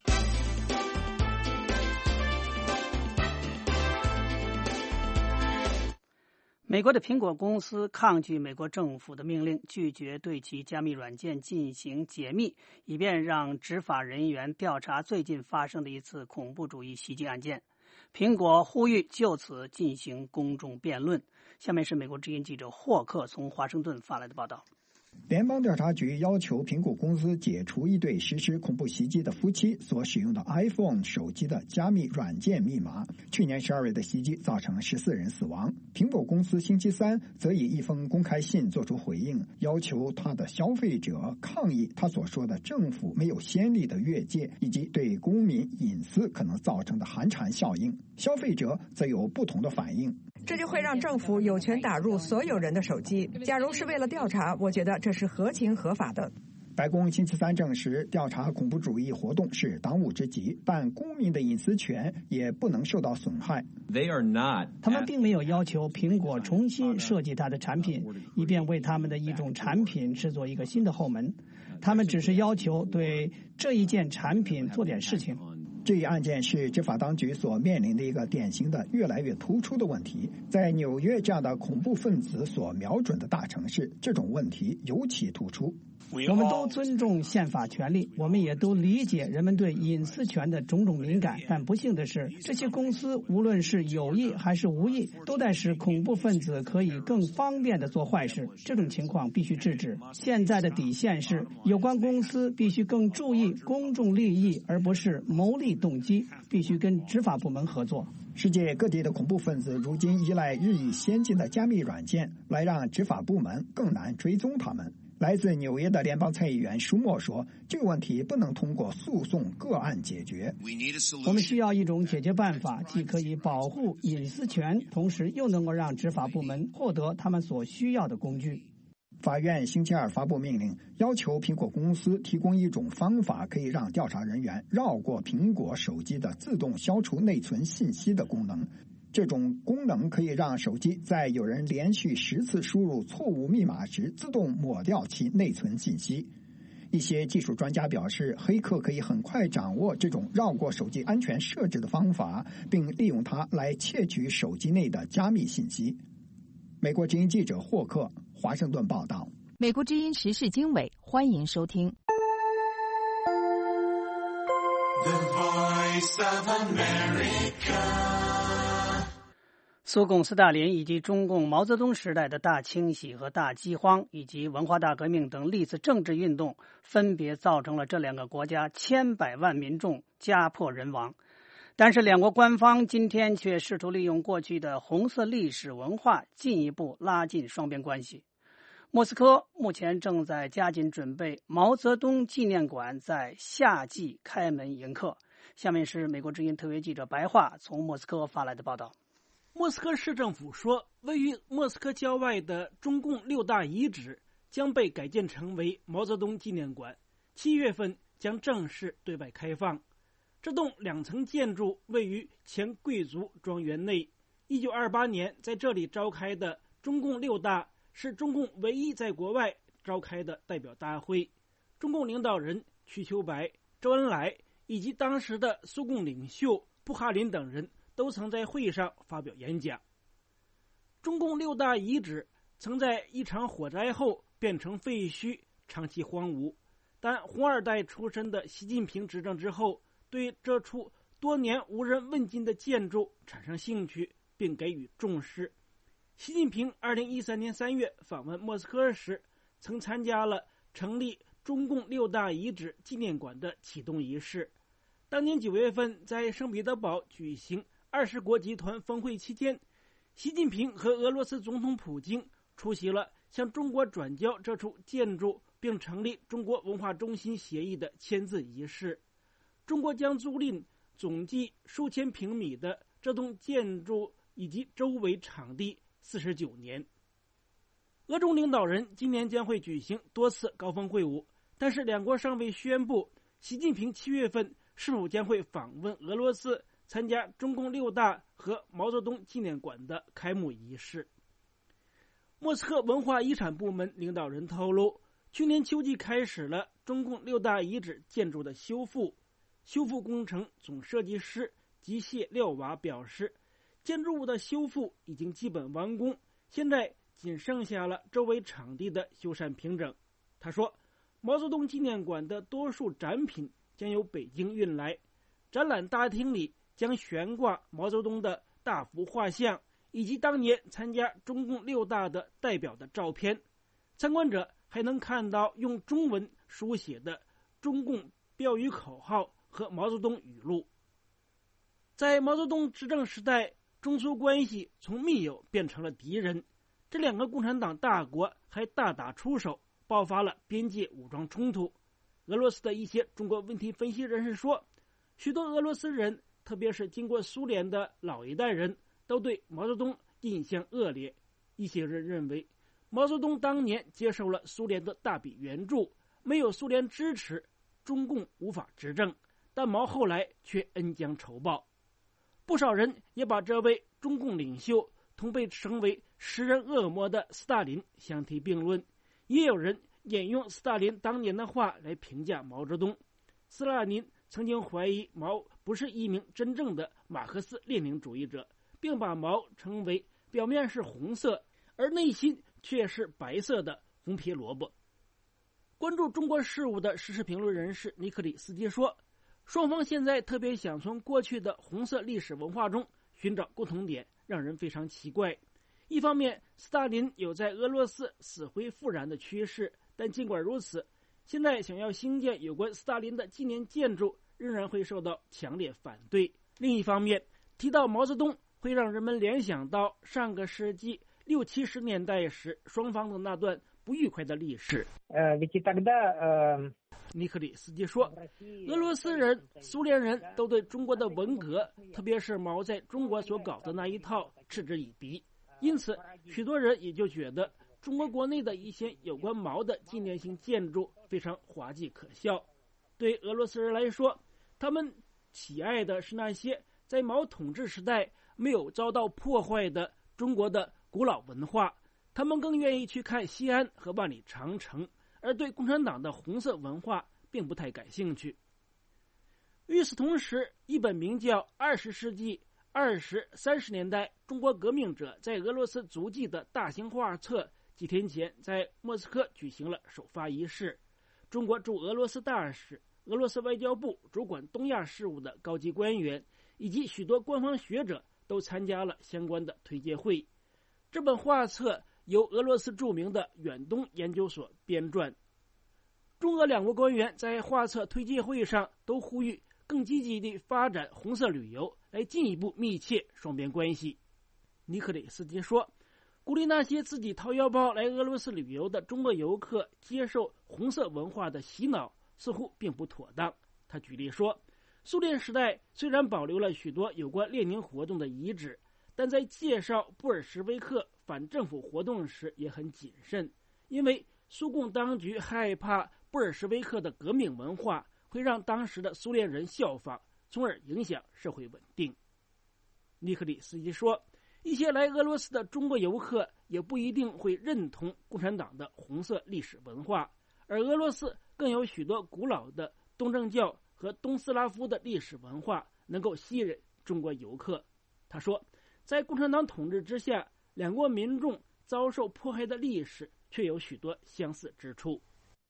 美国的苹果公司抗拒美国政府的命令，拒绝对其加密软件进行解密，以便让执法人员调查最近发生的一次恐怖主义袭击案件。苹果呼吁就此进行公众辩论。下面是美国之音记者霍克从华盛顿发来的报道。 联邦调查局要求苹果公司解除一对实施恐怖袭击的夫妻所使用的 iPhone 手机的加密软件密码。去年十二月的袭击造成十四人死亡。苹果公司星期三则以一封公开信作出回应，要求他的消费者抗议他所说的政府没有先例的越界，以及对公民隐私可能造成的寒蝉效应。消费者则有不同的反应。 这就会让政府有权打入所有人的手机。假如是为了调查，我觉得这是合情合法的。 白宫星期三证实，调查恐怖主义活动是当务之急，但公民的隐私权也不能受到损害。 他们并没有要求苹果重新设计它的产品，以便为他们的一种产品制作一个新的后门。他们只是要求对这一件产品做点事情。 这一案件是执法当局所面临的一个典型的越来越突出的问题。在纽约这样的恐怖分子所瞄准的大城市，这种问题尤其突出。 我们都尊重宪法权利，我们也都理解人们对隐私权的种种敏感，但不幸的是，这些公司无论是有意还是无意，都在使恐怖分子可以更方便地做坏事。这种情况必须制止。现在的底线是，有关公司必须更注意公众利益，而不是牟利动机，必须跟执法部门合作。 世界各地的恐怖分子如今依赖日益先进的加密软件，来让执法部门更难追踪他们。来自纽约的联邦参议员舒默说，这个问题不能通过诉讼个案解决。 我们需要一种解决办法，既可以保护隐私权，同时又能够让执法部门获得他们所需要的工具。 法院星期二发布命令，要求苹果公司提供一种方法，可以让调查人员绕过苹果手机的自动消除内存信息的功能。这种功能可以让手机在有人连续十次输入错误密码时自动抹掉其内存信息。一些技术专家表示，黑客可以很快掌握这种绕过手机安全设置的方法，并利用它来窃取手机内的加密信息。美国之音记者霍克，华盛顿报道。 美国之音时事经纬，欢迎收听。The Voice of America。苏共斯大林以及中共毛泽东时代的大清洗和大饥荒，以及文化大革命等历次政治运动，分别造成了这两个国家千百万民众家破人亡。但是两国官方今天却试图利用过去的红色历史文化，进一步拉近双边关系。莫斯科目前正在加紧准备毛泽东纪念馆在夏季开门迎客。下面是美国之音特约记者白桦从莫斯科发来的报道。 莫斯科市政府说，位于莫斯科郊外的中共六大遗址将被改建成为毛泽东纪念馆，七月份将正式对外开放。这栋两层建筑位于前贵族庄园内。一九二八年在这里召开的中共六大是中共唯一在国外召开的代表大会。中共领导人瞿秋白、周恩来以及当时的苏共领袖布哈林等人都曾在会上发表演讲。中共六大遗址曾在一场火灾后变成废墟，长期荒芜，但红二代出身的习近平执政之后，对这处多年无人问津的建筑产生兴趣，并给予重视。习近平二零一三年三月访问莫斯科时，曾参加了成立中共六大遗址纪念馆的启动仪式。当年九月份，在圣彼得堡举行二十国集团峰会期间，习近平和俄罗斯总统普京出席了向中国转交这处建筑并成立中国文化中心协议的签字仪式。中国将租赁总计数千平米的这栋建筑以及周围场地四十九年。俄中领导人今年将会举行多次高峰会晤，但是两国尚未宣布习近平七月份是否将会访问俄罗斯，参加中共六大和毛泽东纪念馆的开幕仪式。莫斯科文化遗产部门领导人透露，去年秋季开始了中共六大遗址建筑的修复。修复工程总设计师机械廖瓦表示，建筑物的修复已经基本完工，现在仅剩下了周围场地的修缮平整。他说，毛泽东纪念馆的多数展品将由北京运来，展览大厅里将悬挂毛泽东的大幅画像以及当年参加中共六大的代表的照片。参观者还能看到用中文书写的中共标语口号和毛泽东语录。在毛泽东执政时代，中苏关系从密友变成了敌人，这两个共产党大国还大打出手，爆发了边界武装冲突。俄罗斯的一些中国问题分析人士说，许多俄罗斯人，特别是经过苏联的老一代人，都对毛泽东印象恶劣。一些人认为，毛泽东当年接受了苏联的大笔援助，没有苏联支持，中共无法执政，但毛后来却恩将仇报。不少人也把这位中共领袖同被称为食人恶魔的斯大林相提并论，也有人引用斯大林当年的话来评价毛泽东。斯大林曾经怀疑毛不是一名真正的马克思列宁主义者，并把毛称为表面是红色而内心却是白色的红皮萝卜。关注中国事务的时事评论人士尼克里斯基说，双方现在特别想从过去的红色历史文化中寻找共同点，让人非常奇怪。一方面，斯大林有在俄罗斯死灰复燃的趋势，但尽管如此，现在想要兴建有关斯大林的纪念建筑仍然会受到强烈反对。另一方面，提到毛泽东会让人们联想到上个世纪六七十年代时双方的那段不愉快的历史。尼克里斯基说，俄罗斯人、苏联人都对中国的文革，特别是毛在中国所搞的那一套嗤之以鼻，因此许多人也就觉得中国国内的一些有关毛的纪念性建筑非常滑稽可笑。对俄罗斯人来说，他们喜爱的是那些在毛统治时代没有遭到破坏的中国的古老文化，他们更愿意去看西安和万里长城，而对共产党的红色文化并不太感兴趣。与此同时，一本名叫《二十世纪二十三十年代中国革命者在俄罗斯足迹》的大型画册几天前在莫斯科举行了首发仪式。中国驻俄罗斯大使、俄罗斯外交部主管东亚事务的高级官员以及许多官方学者都参加了相关的推介会。这本画册由俄罗斯著名的远东研究所编撰。中俄两国官员在画册推介会上都呼吁更积极地发展红色旅游，来进一步密切双边关系。尼克里斯基说，鼓励那些自己掏腰包来俄罗斯旅游的中国游客接受红色文化的洗脑似乎并不妥当。他举例说，苏联时代虽然保留了许多有关列宁活动的遗址，但在介绍布尔什维克反政府活动时也很谨慎，因为苏共当局害怕布尔什维克的革命文化会让当时的苏联人效仿，从而影响社会稳定。尼克里斯基说，一些来俄罗斯的中国游客也不一定会认同共产党的红色历史文化，而俄罗斯更有许多古老的东正教和东斯拉夫的历史文化能够吸引中国游客。他说，在共产党统治之下，两国民众遭受迫害的历史却有许多相似之处。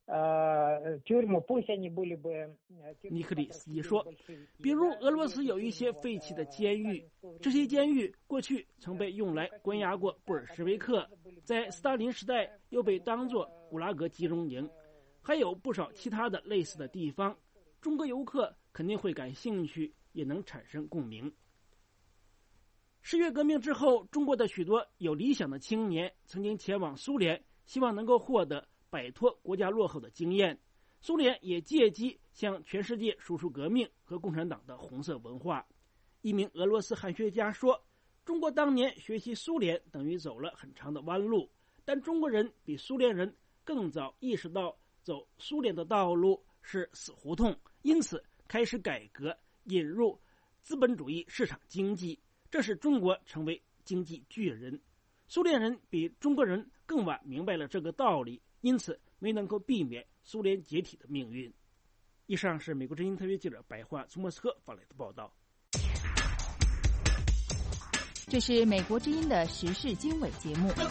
尼克里斯基说，比如俄罗斯有一些废弃的监狱，这些监狱过去曾被用来关押过布尔什维克，在斯大林时代又被当作古拉格集中营。 还有不少其他的类似的地方，中国游客肯定会感兴趣，也能产生共鸣。十月革命之后，中国的许多有理想的青年曾经前往苏联，希望能够获得摆脱国家落后的经验。苏联也借机向全世界输出革命和共产党的红色文化。一名俄罗斯汉学家说，中国当年学习苏联等于走了很长的弯路，但中国人比苏联人更早意识到走苏联的道路是死胡同，因此开始改革，引入资本主义市场经济，这使中国成为经济巨人。苏联人比中国人更晚明白了这个道理，因此没能够避免苏联解体的命运。以上是美国之音特约记者白桦从莫斯科发来的报道。 这是美国之音的时事经纬节目。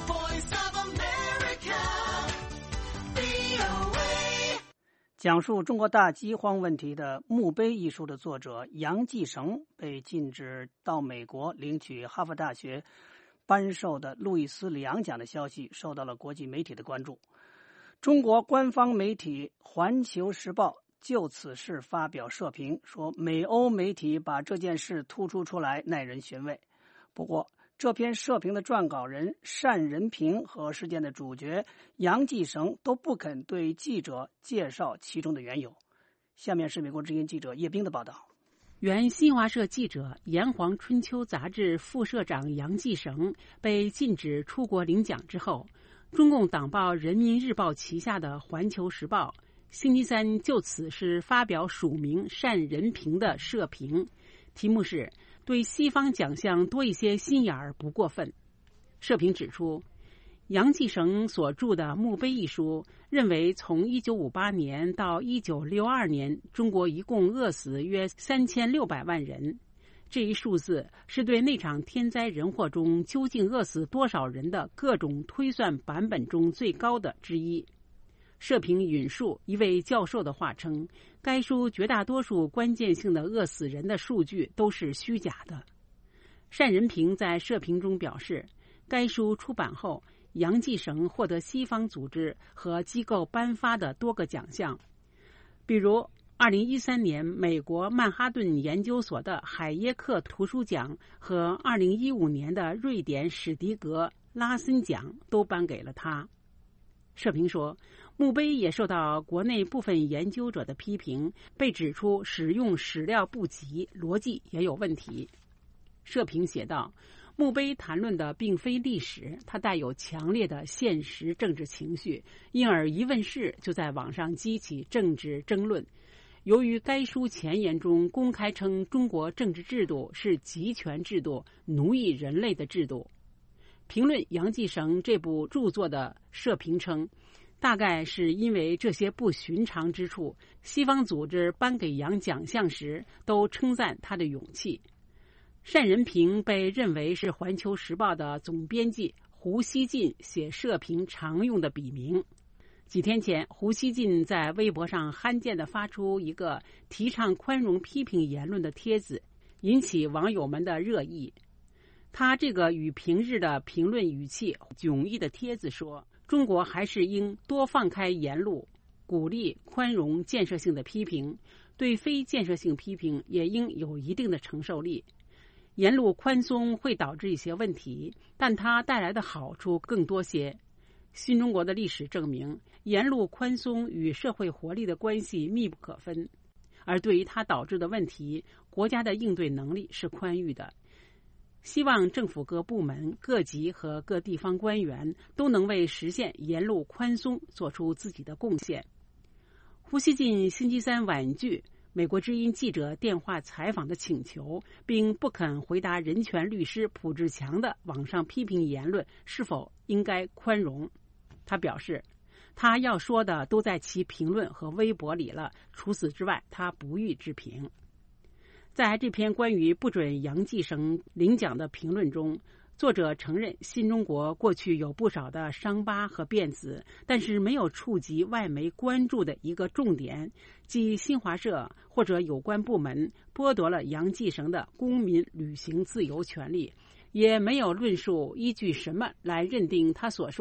讲述中国大饥荒问题的《墓碑》一书的作者杨继绳被禁止到美国领取哈佛大学颁授的路易斯·里昂奖的消息受到了国际媒体的关注。中国官方媒体《环球时报》就此事发表社评，说美欧媒体把这件事突出出来，耐人寻味。不过，这篇社评的撰稿人单仁平和事件的主角杨继绳都不肯对记者介绍其中的缘由。下面是美国之音记者叶冰的报道。 原新华社记者、炎黄春秋杂志副社长杨继绳被禁止出国领奖之后，中共党报《人民日报》旗下的《环球时报》星期三就此事发表署名单仁平的社评，题目是对西方奖项多一些心眼儿不过分。社评指出，杨继绳所著的《墓碑》一书认为，从一九五八年到一九六二年，中国一共饿死约三千六百万人。这一数字是对那场天灾人祸中究竟饿死多少人的各种推算版本中最高的之一。社评引述一位教授的话称，该书绝大多数关键性的饿死人的数据都是虚假的。单仁平在社评中表示，该书出版后，杨继绳获得西方组织和机构颁发的多个奖项，比如二零一三年美国曼哈顿研究所的海耶克图书奖和二零一五年的瑞典史迪格拉森奖都颁给了他。社评说，墓碑也受到国内部分研究者的批评，被指出使用史料不及，逻辑也有问题。社评写道，墓碑谈论的并非历史，它带有强烈的现实政治情绪，因而一问世就在网上激起政治争论。由于该书前言中公开称中国政治制度是集权制度，奴役人类的制度。评论杨继绳这部著作的社评称，大概是因为这些不寻常之处，西方组织颁给杨奖项时都称赞他的勇气。单仁平被认为是《环球时报》的总编辑胡锡进写社评常用的笔名。几天前，胡锡进在微博上罕见地发出一个提倡宽容批评言论的帖子，引起网友们的热议。他这个与平日的评论语气迥异的帖子说，中国还是应多放开言路，鼓励宽容建设性的批评，对非建设性批评也应有一定的承受力。言路宽松会导致一些问题，但它带来的好处更多些。新中国的历史证明，言路宽松与社会活力的关系密不可分，而对于它导致的问题，国家的应对能力是宽裕的。希望政府各部门、各级和各地方官员都能为实现言路宽松做出自己的贡献。胡锡进星期三婉拒美国之音记者电话采访的请求，并不肯回答人权律师卜志强的网上批评言论是否应该宽容。他表示，他要说的都在其评论和微博里了，除此之外他不予置评。在这篇关于不准杨继绳领奖的评论中，作者承认新中国过去有不少的伤疤和辫子，但是没有触及外媒关注的一个重点，即新华社或者有关部门剥夺了杨继绳的公民旅行自由权利，也没有论述依据什么来认定他所说的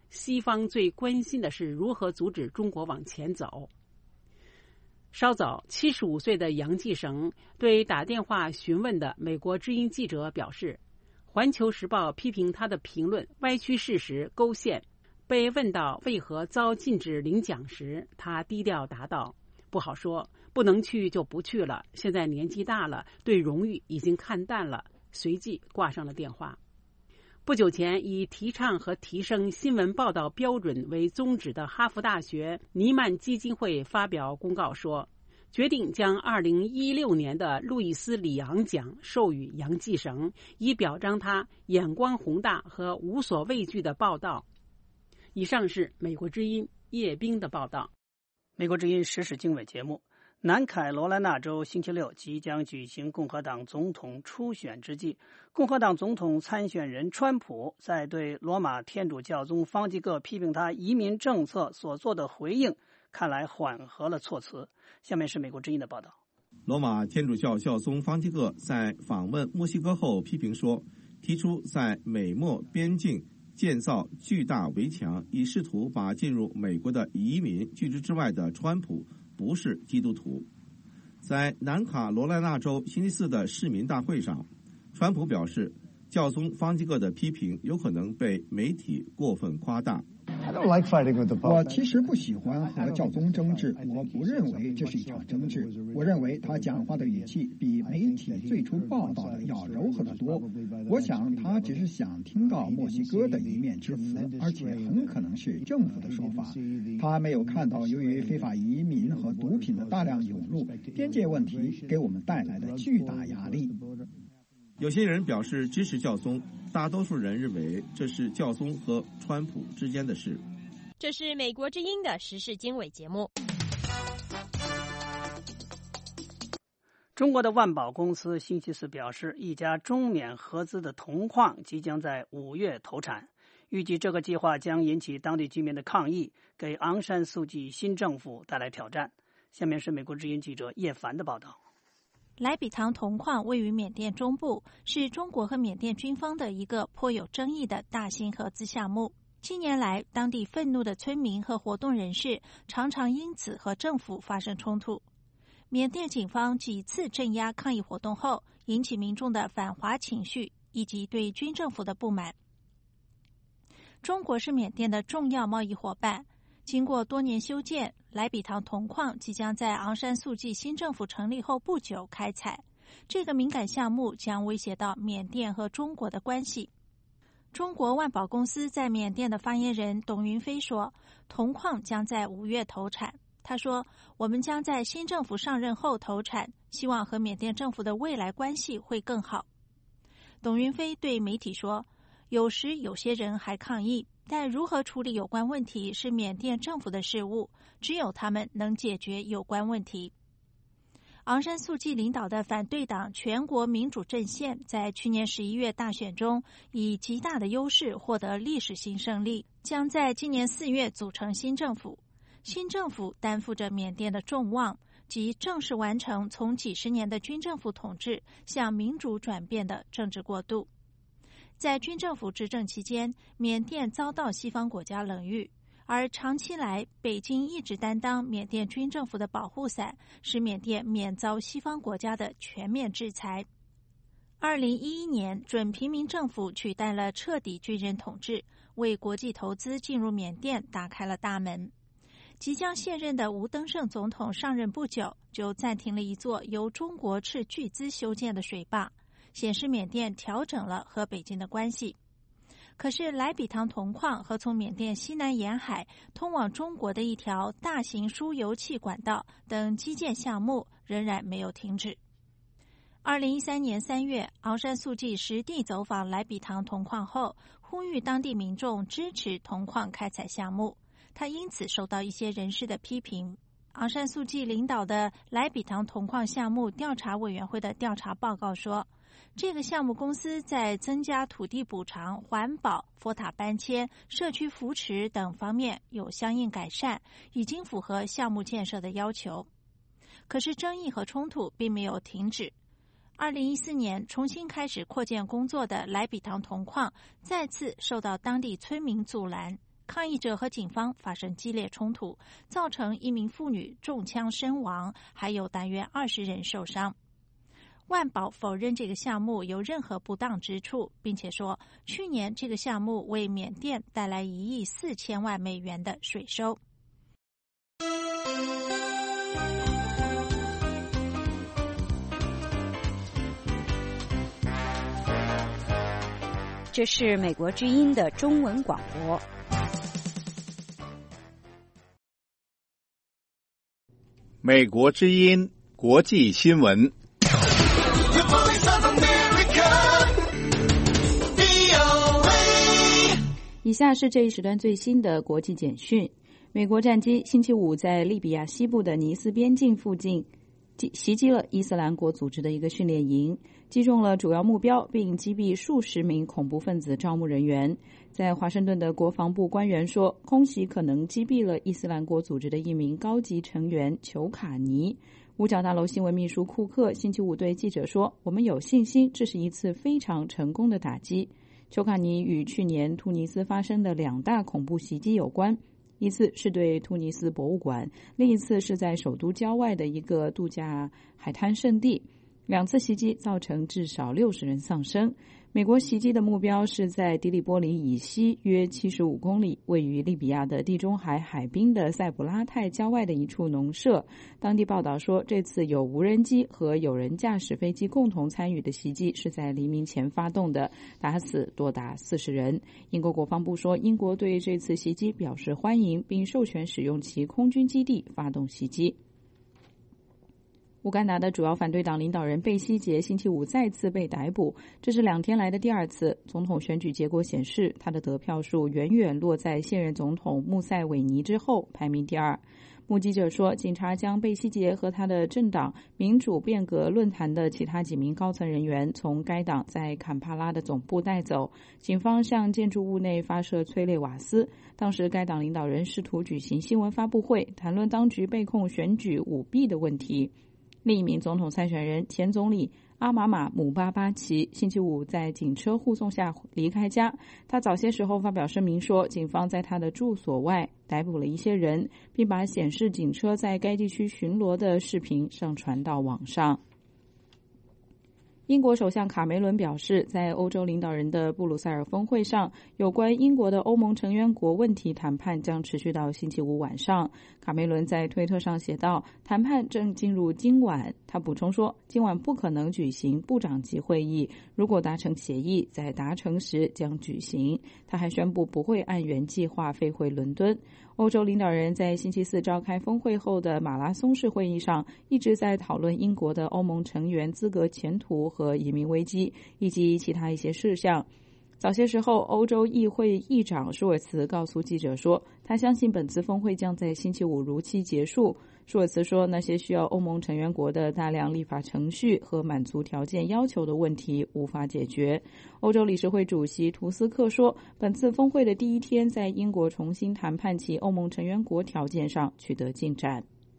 西方最关心的是如何阻止中国往前走。稍早，七十五岁的杨继绳对打电话询问的美国之音记者表示，《环球时报》批评他的评论歪曲事实、勾线。被问到为何遭禁止领奖时，他低调答道：“不好说，不能去就不去了。现在年纪大了，对荣誉已经看淡了。”随即挂上了电话。不久前，以提倡和提升新闻报道标准为宗旨的哈佛大学尼曼基金会发表公告说，决定将二零一六年的路易斯·里昂奖授予杨继绳，以表彰他眼光宏大和无所畏惧的报道。以上是美国之音叶冰的报道。 美国之音时事经纬节目。南卡罗来纳州星期六即将举行共和党总统初选之际，共和党总统参选人川普在对罗马天主教宗方济各批评他移民政策所做的回应，看来缓和了措辞。下面是美国之音的报道。 罗马天主教教宗方济各在访问墨西哥后批评说，提出在美墨边境建造巨大围墙，以试图把进入美国的移民拒之之外的川普不是基督徒。在南卡罗来纳州星期四的市民大会上，川普表示，教宗方济各的批评有可能被媒体过分夸大。 我其实不喜欢和教宗争执，我不认为这是一场争执。我认为他讲话的语气比媒体最初报道的要柔和得多。我想他只是想听到墨西哥的一面之词，而且很可能是政府的说法。他没有看到由于非法移民和毒品的大量涌入，边界问题给我们带来的巨大压力。 有些人表示支持教宗，大多数人认为这是教宗和川普之间的事。 这是美国之音的时事经纬节目。 中国的万宝公司星期四表示，一家中缅合资的铜矿即将在五月投产，预计这个计划将引起当地居民的抗议，给昂山素季新政府带来挑战。下面是美国之音记者叶凡的报道。 莱比塘铜矿位于缅甸中部，是中国和缅甸军方的一个颇有争议的大型合资项目。近年来，当地愤怒的村民和活动人士常常因此和政府发生冲突。缅甸警方几次镇压抗议活动后，引起民众的反华情绪以及对军政府的不满。中国是缅甸的重要贸易伙伴。经过多年修建，莱比塘铜矿即将在昂山素季新政府成立后不久开采。这个敏感项目将威胁到缅甸和中国的关系。中国万宝公司在缅甸的发言人董云飞说，铜矿将在五月投产。他说，我们将在新政府上任后投产，希望和缅甸政府的未来关系会更好。董云飞对媒体说，有时有些人还抗议，但如何处理有关问题是缅甸政府的事务，只有他们能解决有关问题。昂山素季领导的反对党全国民主阵线在去年十一月大选中以极大的优势获得历史性胜利，将在今年四月组成新政府。新政府担负着缅甸的重望，即正式完成从几十年的军政府统治向民主转变的政治过渡。在军政府执政期间，缅甸遭到西方国家冷遇，而长期来，北京一直担当缅甸军政府的保护伞，使缅甸免遭西方国家的全面制裁。二零一一年，准平民政府取代了彻底军人统治，为国际投资进入缅甸打开了大门。即将卸任的吴登盛总统上任不久，就暂停了一座由中国斥巨资修建的水坝，显示缅甸调整了和北京的关系。可是莱比塘铜矿和从缅甸西南沿海通往中国的一条大型输油气管道等基建项目仍然没有停止。二零一三年三月，昂山素季实地走访莱比塘铜矿后，呼吁当地民众支持铜矿开采项目，他因此受到一些人士的批评。昂山素季领导的莱比塘铜矿项目调查委员会的调查报告说，这个项目公司在增加土地补偿、环保、佛塔搬迁、社区扶持等方面有相应改善，已经符合项目建设的要求。可是争议和冲突并没有停止。二零一四年重新开始扩建工作的莱比塘铜矿再次受到当地村民阻拦。 抗议者和警方发生激烈冲突，造成一名妇女中枪身亡，还有大约二十人受伤。万宝否认这个项目有任何不当之处，并且说，去年这个项目为缅甸带来一亿四千万美元的税收。 这是美国之音的中文广播。 美国之音国际新闻。 以下是这一时段最新的国际简讯。美国战机星期五在利比亚西部的尼斯边境附近袭击了伊斯兰国组织的一个训练营，击中了主要目标，并击毙数十名恐怖分子招募人员。在华盛顿的国防部官员说，空袭可能击毙了伊斯兰国组织的一名高级成员裘卡尼。五角大楼新闻秘书库克星期五对记者说，我们有信心这是一次非常成功的打击。裘卡尼与去年突尼斯发生的两大恐怖袭击有关，一次是对突尼斯博物馆，另一次是在首都郊外的一个度假海滩胜地。两次袭击造成至少六十人丧生。美国袭击的目标是在迪里波里以西约七十五公里，位于利比亚的地中海海滨的塞普拉泰郊外的一处农舍。当地报道说，这次有无人机和有人驾驶飞机共同参与的袭击是在黎明前发动的，打死多达四十人。英国国防部说，英国对这次袭击表示欢迎，并授权使用其空军基地发动袭击。乌干达的主要反对党领导人贝希杰星期五再次被逮捕，这是两天来的第二次。总统选举结果显示，他的得票数远远落在现任总统穆塞韦尼之后，排名第二。目击者说，警察将贝希杰和他的政党民主变革论坛的其他几名高层人员从该党在坎帕拉的总部带走。警方向建筑物内发射催泪瓦斯。当时该党领导人试图举行新闻发布会，谈论当局被控选举舞弊的问题。另一名总统参选人前总理阿马马姆巴巴奇星期五在警车护送下离开家。他早些时候发表声明说，警方在他的住所外逮捕了一些人，并把显示警车在该地区巡逻的视频上传到网上。英国首相卡梅伦表示，在欧洲领导人的布鲁塞尔峰会上，有关英国的欧盟成员国问题谈判将持续到星期五晚上。卡梅伦在推特上写道，谈判正进入今晚。他补充说，今晚不可能举行部长级会议，如果达成协议，在达成时将举行。他还宣布不会按原计划飞回伦敦。欧洲领导人在星期四召开峰会后的马拉松式会议上，一直在讨论英国的欧盟成员资格前途和移民危机，以及其他一些事项。早些时候，欧洲议会议长舒尔茨告诉记者说，他相信本次峰会将在星期五如期结束。舒尔茨说，那些需要欧盟成员国的大量立法程序和满足条件要求的问题无法解决。欧洲理事会主席图斯克说，本次峰会的第一天在英国重新谈判其欧盟成员国条件上取得进展。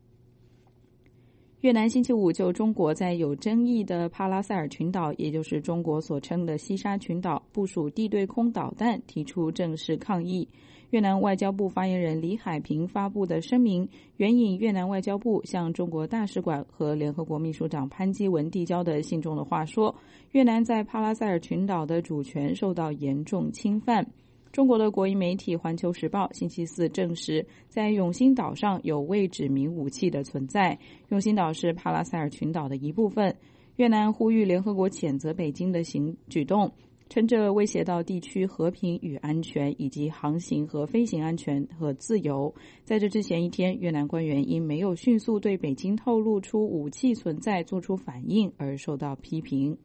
越南星期五就中国在有争议的帕拉塞尔群岛，也就是中国所称的西沙群岛部署地对空导弹提出正式抗议。越南外交部发言人李海平发布的声明援引越南外交部向中国大使馆和联合国秘书长潘基文递交的信中的话说，越南在帕拉塞尔群岛的主权受到严重侵犯。中国的国营媒体《环球时报》星期四证实，在永兴岛上有未指明武器的存在。永兴岛是帕拉塞尔群岛的一部分。越南呼吁联合国谴责北京的行举动，称这威胁到地区和平与安全，以及航行和飞行安全和自由。在这之前一天，越南官员因没有迅速对北京透露出武器存在做出反应而受到批评。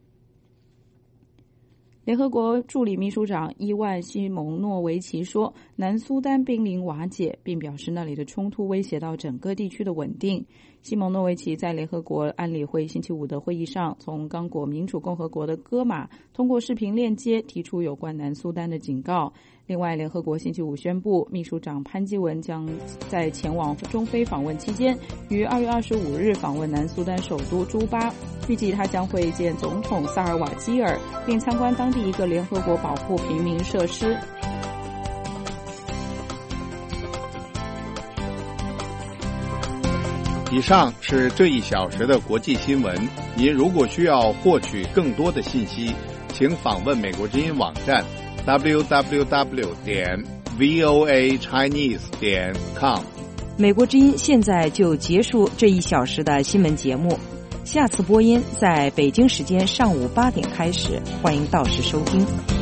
联合国助理秘书长伊万西蒙诺维奇说，南苏丹濒临瓦解，并表示那里的冲突威胁到整个地区的稳定。西蒙诺维奇在联合国安理会星期五的会议上，从刚果民主共和国的戈马通过视频链接提出有关南苏丹的警告。另外，联合国星期五宣布，秘书长潘基文将在前往中非访问期间，于二月二十五日访问南苏丹首都朱巴，预计他将会见总统萨尔瓦基尔，并参观当地一个联合国保护平民设施。 以上是这一小时的国际新闻。您如果需要获取更多的信息，请访问美国之音网站 double-u double-u double-u 点 v o a chinese 点 com。 美国之音现在就结束这一小时的新闻节目，下次播音在北京时间上午八点开始，欢迎到时收听。